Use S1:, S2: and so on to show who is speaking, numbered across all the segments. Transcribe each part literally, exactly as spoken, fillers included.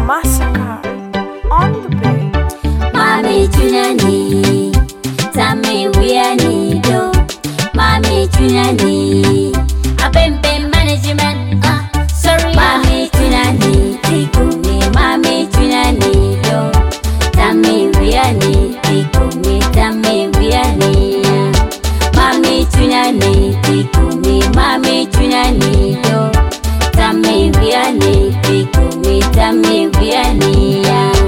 S1: Massacre on the beat.
S2: Mami Tunani, Tami Wiani do. Mami Tunani, Abembe management. Ah, sorry. Mami Tunani, Tikumi. Mami Tunani do. Tami Wiani, Tikumi. Tami Wiani. Mami Tunani, Tikumi. Mami Tunani do. Tami Wiani, Tikumi. Tami Wiani.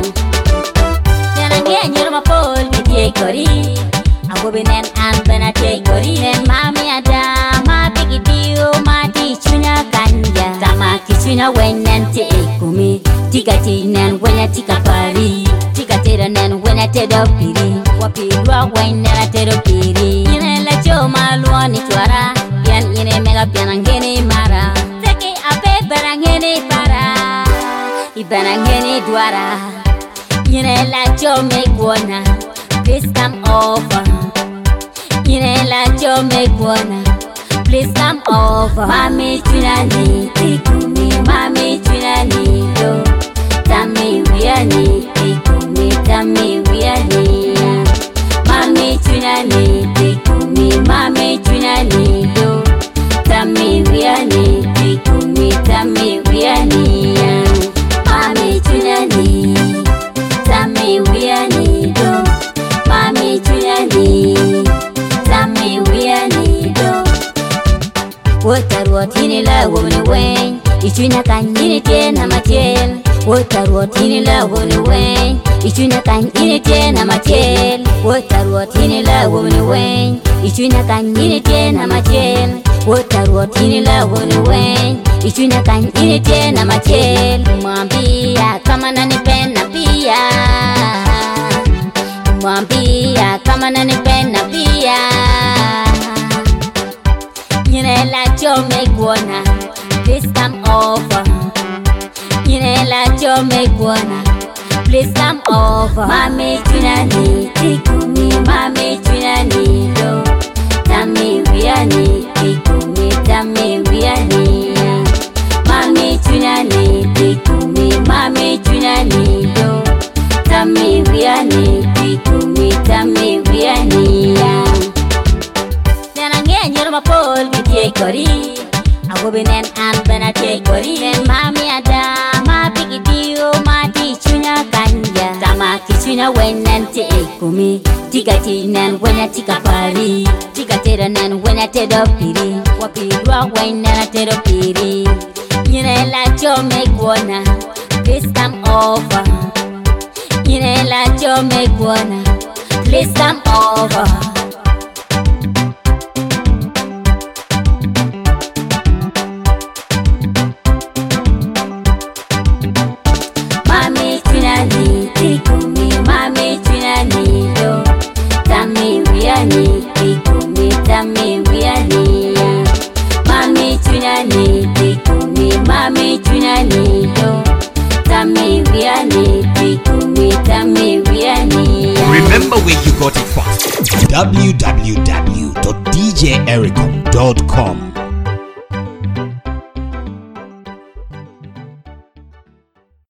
S2: Kori, I go be nen and benate kori nen mami ada ma bigi dio ma di chunya kanja tama kichunya wenen te ekumi tika tinen wenya tika pari tika tera nen wenya te do piri wapi dua wenya te do piri yene la jo maluani twara yan yene mega pianangene mara teke ape barangene para ibarangene dwara yene la jo megwana. Please come over. Yine la jo megwana. Please come over. Mami Tunani, Tikumi. Mami Tunani do. Tami Wiani, Tikumi. Tami Wiani. Mami Tunani, Tikumi. Mami Tunani do. Tami Wiani, Tikumi. Tami Wiani. Mami Tunani, Tami Wiani do. Mami Tunani, Tami Wiani do. Water what in la woman way. Ichuna kan in it na matel. Water what in la woman way. Ichuna kan in it na matel. Water what in la woman way. Ichuna kan in it na matel. Water what in la woman way. Ichuna kan in it na matel. Mambia kama nani pena pia. Mwambia kama nanipenda pia. Yine la jo megwana. Please come over. Yine la jo megwana. Please come over. Mami Tunani, Tikumi. Mami Tunani do. Tami Wiani, Tikumi. Tami Wiani. Mami Tunani, Tikumi. Mami Tunani do. Tami Wiani, Tikumi. Tami Wiani. Yanange nyurma pol bidye kori. Ago binen an benate kori. Nen mami ada ma bigi dio ma di chunya kanja. Tama kichunya wenen te ekumi. Tika tinen wenya tika pari. Tika tera nen wenya te do piri. Wapi dua wenya te do piri. Yine la jo megwana. Please come over. Yine la jo megwana. Please come over. Mami Tunani, Tikumi. Mami Tunani do. Tami Wiani, Tikumi. Tami Wiani. Mami Tunani, Tikumi. Mami Tunani do. Tami Wiani, Tikumi. Tami Wiani.
S3: Remember where you got it from. w w w dot d j ericom dot com